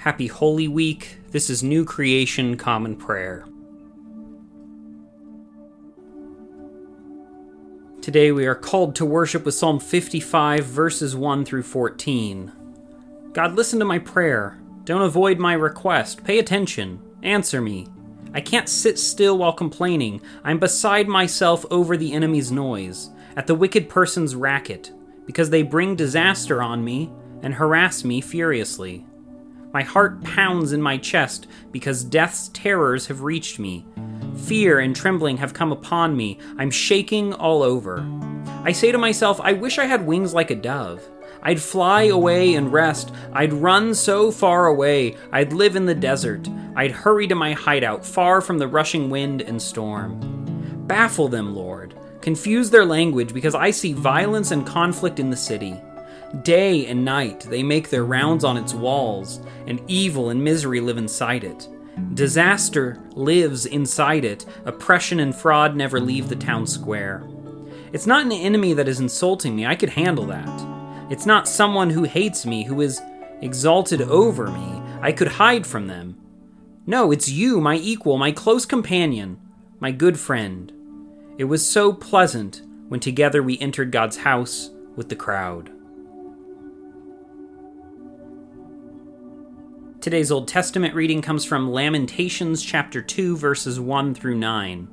Happy Holy Week. This is New Creation Common Prayer. Today we are called to worship with Psalm 55, verses 1 through 14. God, listen to my prayer. Don't avoid my request. Pay attention. Answer me. I can't sit still while complaining. I'm beside myself over the enemy's noise, at the wicked person's racket, because they bring disaster on me and harass me furiously. My heart pounds in my chest because death's terrors have reached me. Fear and trembling have come upon me. I'm shaking all over. I say to myself, I wish I had wings like a dove. I'd fly away and rest. I'd run so far away. I'd live in the desert. I'd hurry to my hideout, far from the rushing wind and storm. Baffle them, Lord. Confuse their language, because I see violence and conflict in the city. Day and night they make their rounds on its walls, and evil and misery live inside it. Disaster lives inside it. Oppression and fraud never leave the town square. It's not an enemy that is insulting me. I could handle that. It's not someone who hates me, who is exalted over me. I could hide from them. No, it's you, my equal, my close companion, my good friend. It was so pleasant when together we entered God's house with the crowd. Today's Old Testament reading comes from Lamentations chapter 2, verses 1 through 9.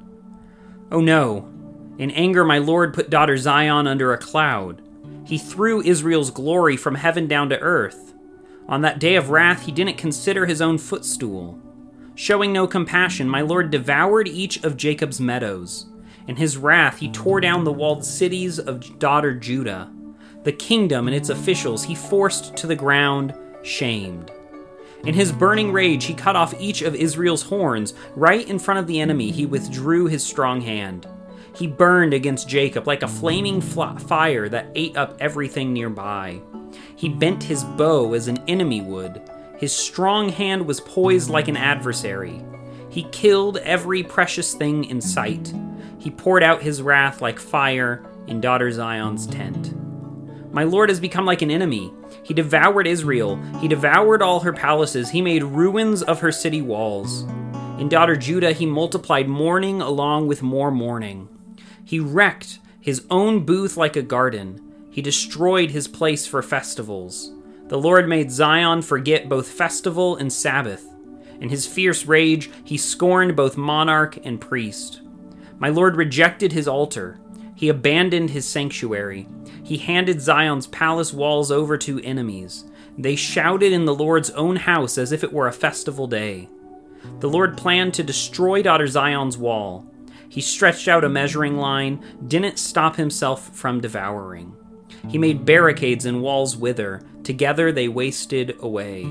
Oh no! In anger my Lord put daughter Zion under a cloud. He threw Israel's glory from heaven down to earth. On that day of wrath he didn't consider his own footstool. Showing no compassion, my Lord devoured each of Jacob's meadows. In his wrath he tore down the walled cities of daughter Judah. The kingdom and its officials he forced to the ground, shamed. In his burning rage, he cut off each of Israel's horns. Right in front of the enemy, he withdrew his strong hand. He burned against Jacob like a flaming fire that ate up everything nearby. He bent his bow as an enemy would. His strong hand was poised like an adversary. He killed every precious thing in sight. He poured out his wrath like fire in daughter Zion's tent. My Lord has become like an enemy. He devoured Israel. He devoured all her palaces. He made ruins of her city walls. In daughter Judah, he multiplied mourning along with more mourning. He wrecked his own booth like a garden. He destroyed his place for festivals. The Lord made Zion forget both festival and Sabbath. In his fierce rage, he scorned both monarch and priest. My Lord rejected his altar. He abandoned his sanctuary. He handed Zion's palace walls over to enemies. They shouted in the Lord's own house as if it were a festival day. The Lord planned to destroy daughter Zion's wall. He stretched out a measuring line, didn't stop himself from devouring. He made barricades and walls wither. Together they wasted away.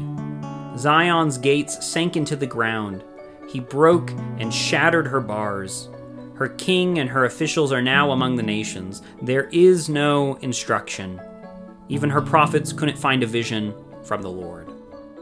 Zion's gates sank into the ground. He broke and shattered her bars. Her king and her officials are now among the nations. There is no instruction. Even her prophets couldn't find a vision from the Lord.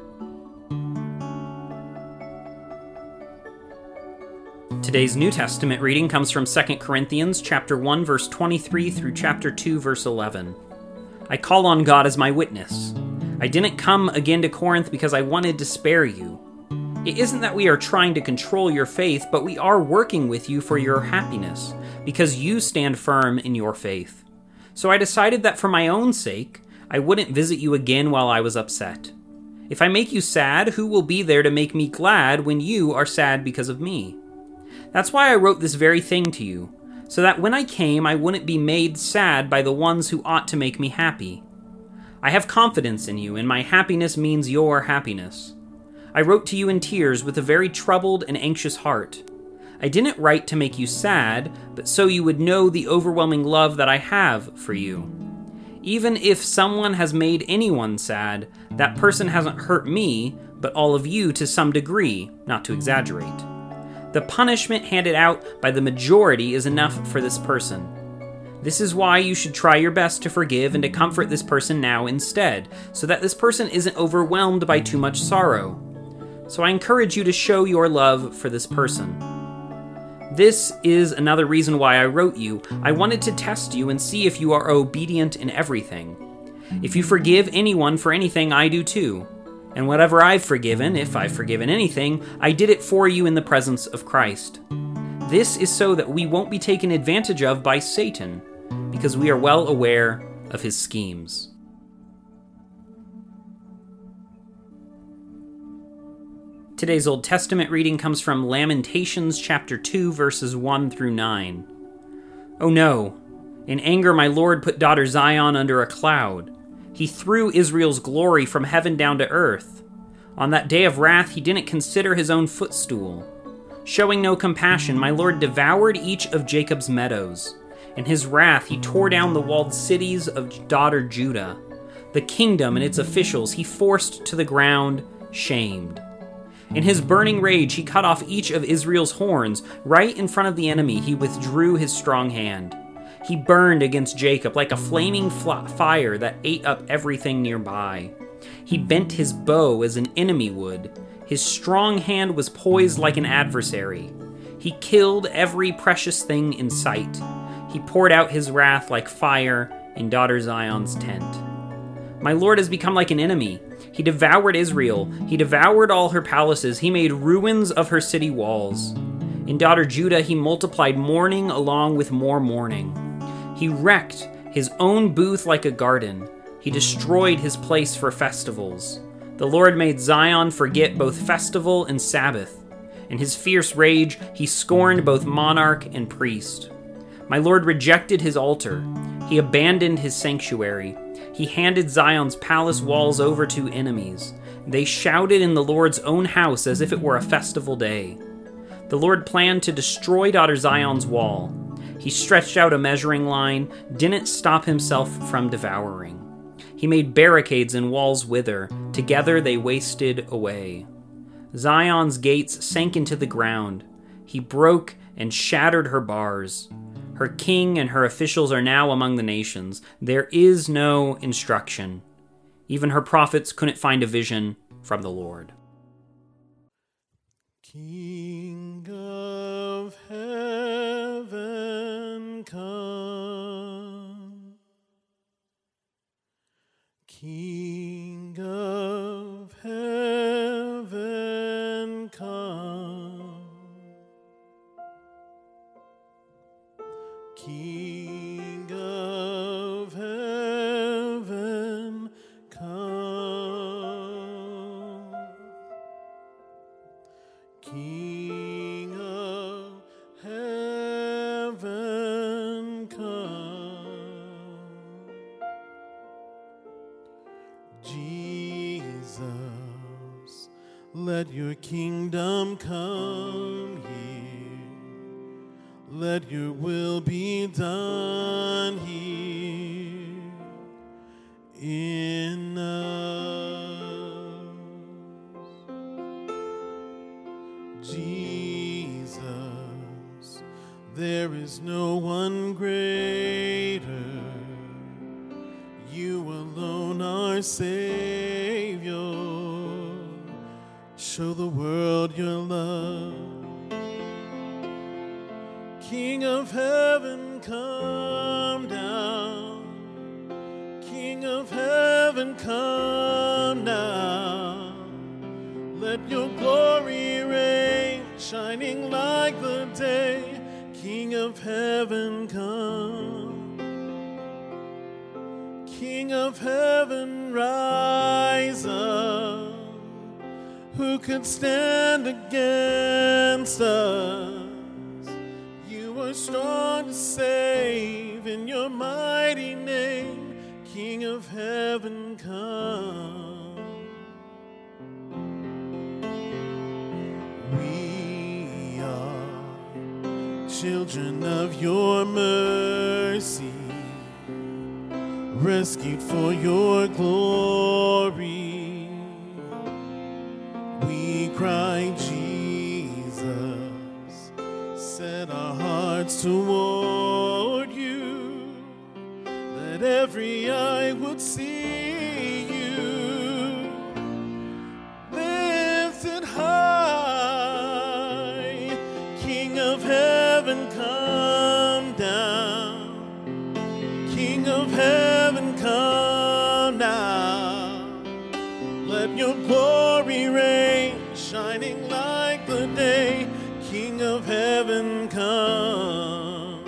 Today's New Testament reading comes from 2 Corinthians chapter 1, verse 23 through chapter 2, verse 11. I call on God as my witness. I didn't come again to Corinth because I wanted to spare you. It isn't that we are trying to control your faith, but we are working with you for your happiness, because you stand firm in your faith. So I decided that for my own sake, I wouldn't visit you again while I was upset. If I make you sad, who will be there to make me glad when you are sad because of me? That's why I wrote this very thing to you, so that when I came, I wouldn't be made sad by the ones who ought to make me happy. I have confidence in you, and my happiness means your happiness. I wrote to you in tears with a very troubled and anxious heart. I didn't write to make you sad, but so you would know the overwhelming love that I have for you. Even if someone has made anyone sad, that person hasn't hurt me, but all of you to some degree, not to exaggerate. The punishment handed out by the majority is enough for this person. This is why you should try your best to forgive and to comfort this person now instead, so that this person isn't overwhelmed by too much sorrow. So I encourage you to show your love for this person. This is another reason why I wrote you. I wanted to test you and see if you are obedient in everything. If you forgive anyone for anything, I do too. And whatever I've forgiven, if I've forgiven anything, I did it for you in the presence of Christ. This is so that we won't be taken advantage of by Satan, because we are well aware of his schemes. Today's Old Testament reading comes from Lamentations chapter 2, verses 1 through 9. Oh no! In anger my Lord put daughter Zion under a cloud. He threw Israel's glory from heaven down to earth. On that day of wrath he didn't consider his own footstool. Showing no compassion, my Lord devoured each of Jacob's meadows. In his wrath he tore down the walled cities of daughter Judah. The kingdom and its officials he forced to the ground, shamed. In his burning rage he cut off each of Israel's horns. Right in front of the enemy he withdrew his strong hand. He burned against Jacob like a flaming fire that ate up everything nearby. He bent his bow as an enemy would. His strong hand was poised like an adversary. He killed every precious thing in sight. He poured out his wrath like fire in daughter Zion's tent. My Lord has become like an enemy. He devoured Israel. He devoured all her palaces. He made ruins of her city walls. In daughter Judah he multiplied mourning along with more mourning. He wrecked his own booth like a garden. He destroyed his place for festivals. The Lord made Zion forget both festival and Sabbath. In his fierce rage, he scorned both monarch and priest. My Lord rejected his altar. He abandoned his sanctuary. He handed Zion's palace walls over to enemies. They shouted in the Lord's own house as if it were a festival day. The Lord planned to destroy daughter Zion's wall. He stretched out a measuring line, didn't stop himself from devouring. He made barricades and walls wither. Together they wasted away. Zion's gates sank into the ground. He broke and shattered her bars. Her king and her officials are now among the nations. There is no instruction. Even her prophets couldn't find a vision from the Lord. King of heaven, come. King of heaven, come. King of heaven, come. King of heaven, come. Jesus, let your kingdom come here. Let your will be done here in us. Jesus, there is no one greater. You alone are Savior. Show the world your love. King of heaven, come down. King of heaven, come now. Let your glory reign, shining like the day. King of heaven, come. King of heaven, rise up. Who could stand against us? You are strong to save in your mighty name. King of heaven, come. We are children of your mercy, rescued for your glory. We cry, Jesus, set our hearts toward you, that every eye would see you lifted high. King of heaven, come down. King of heaven, come now. Let your glory reign, shining like the day. King of heaven, come.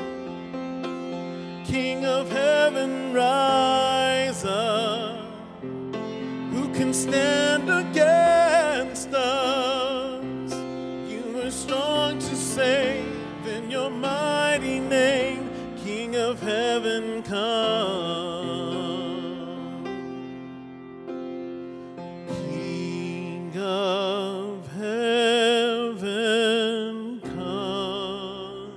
King of heaven, rise up. Who can stand against us? You are strong to save in your mighty name. King of heaven, come. King of heaven, come.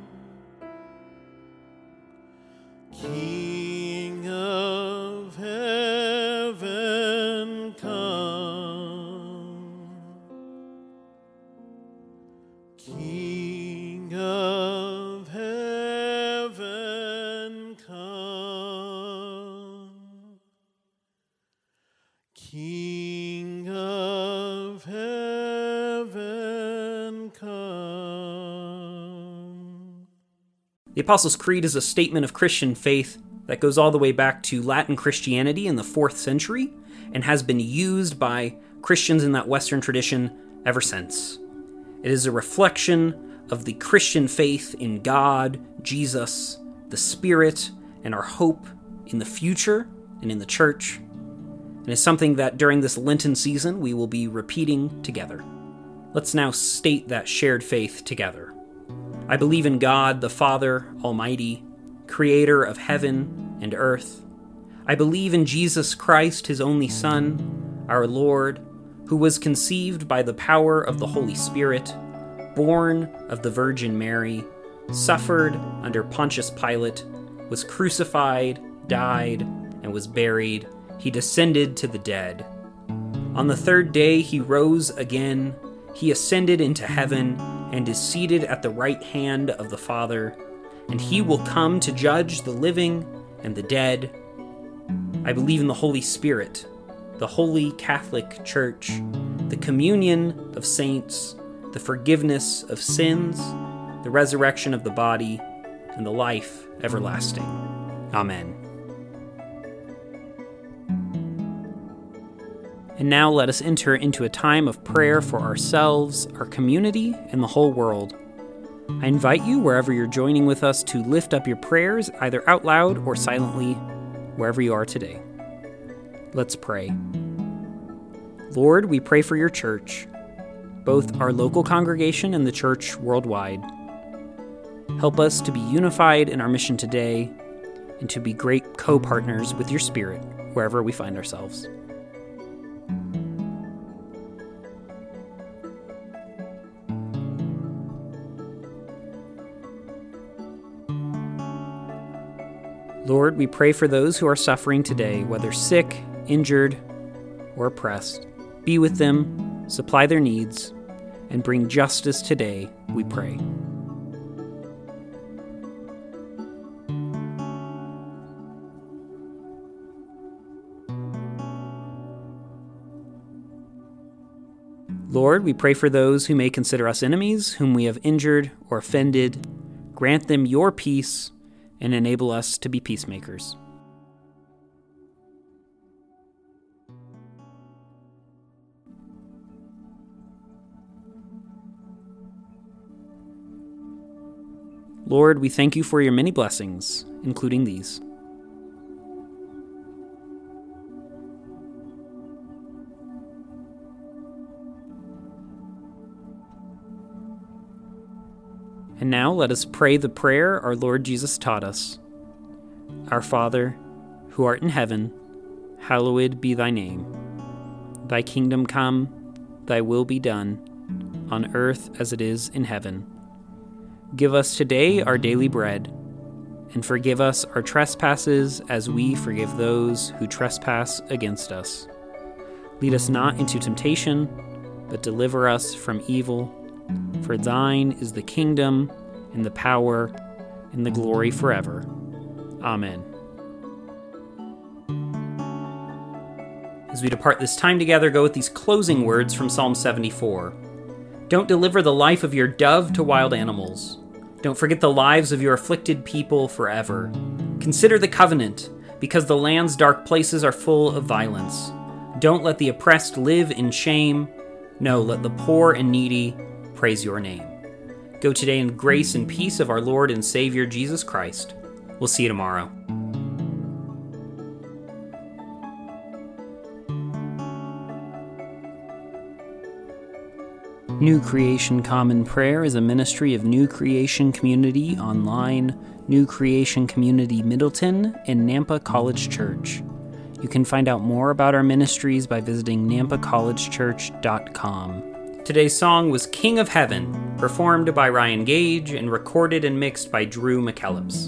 King of heaven, come. King of heaven, come. King of heaven, come. The Apostles' Creed is a statement of Christian faith that goes all the way back to Latin Christianity in the 4th century and has been used by Christians in that Western tradition ever since. It is a reflection of the Christian faith in God, Jesus, the Spirit, and our hope in the future and in the church. And is something that during this Lenten season we will be repeating together. Let's now state that shared faith together. I believe in God, the Father Almighty, creator of heaven and earth. I believe in Jesus Christ, his only Son, our Lord, who was conceived by the power of the Holy Spirit, born of the Virgin Mary, suffered under Pontius Pilate, was crucified, died, and was buried. He descended to the dead. On the 3rd day he rose again. He ascended into heaven and is seated at the right hand of the Father, and he will come to judge the living and the dead. I believe in the Holy Spirit, the Holy Catholic Church, the communion of saints, the forgiveness of sins, the resurrection of the body, and the life everlasting. Amen. And now let us enter into a time of prayer for ourselves, our community, and the whole world. I invite you, wherever you're joining with us, to lift up your prayers, either out loud or silently, wherever you are today. Let's pray. Lord, we pray for your church, both our local congregation and the church worldwide. Help us to be unified in our mission today and to be great co-partners with your Spirit wherever we find ourselves. Lord, we pray for those who are suffering today, whether sick, injured, or oppressed. Be with them, supply their needs, and bring justice today, we pray. Lord, we pray for those who may consider us enemies, whom we have injured or offended. Grant them your peace and enable us to be peacemakers. Lord, we thank you for your many blessings, including these. And now let us pray the prayer our Lord Jesus taught us. Our Father, who art in heaven, hallowed be thy name. Thy kingdom come, thy will be done, on earth as it is in heaven. Give us today our daily bread, and forgive us our trespasses as we forgive those who trespass against us. Lead us not into temptation, but deliver us from evil. For thine is the kingdom, and the power, and the glory forever. Amen. As we depart this time together, go with these closing words from Psalm 74. Don't deliver the life of your dove to wild animals. Don't forget the lives of your afflicted people forever. Consider the covenant, because the land's dark places are full of violence. Don't let the oppressed live in shame. No, let the poor and needy praise your name. Go today in grace and peace of our Lord and Savior Jesus Christ. We'll see you tomorrow. New Creation Common Prayer is a ministry of New Creation Community Online, New Creation Community Middleton, and Nampa College Church. You can find out more about our ministries by visiting nampacollegechurch.com. Today's song was King of Heaven, performed by Ryan Gage and recorded and mixed by Drew McKellips.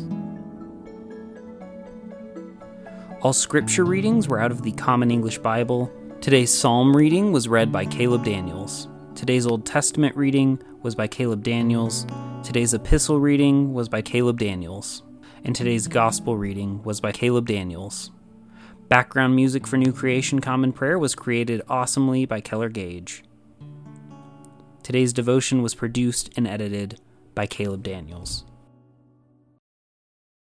All scripture readings were out of the Common English Bible. Today's psalm reading was read by Caleb Daniels. Today's Old Testament reading was by Caleb Daniels. Today's epistle reading was by Caleb Daniels. And today's gospel reading was by Caleb Daniels. Background music for New Creation Common Prayer was created awesomely by Keller Gage. Today's devotion was produced and edited by Caleb Daniels.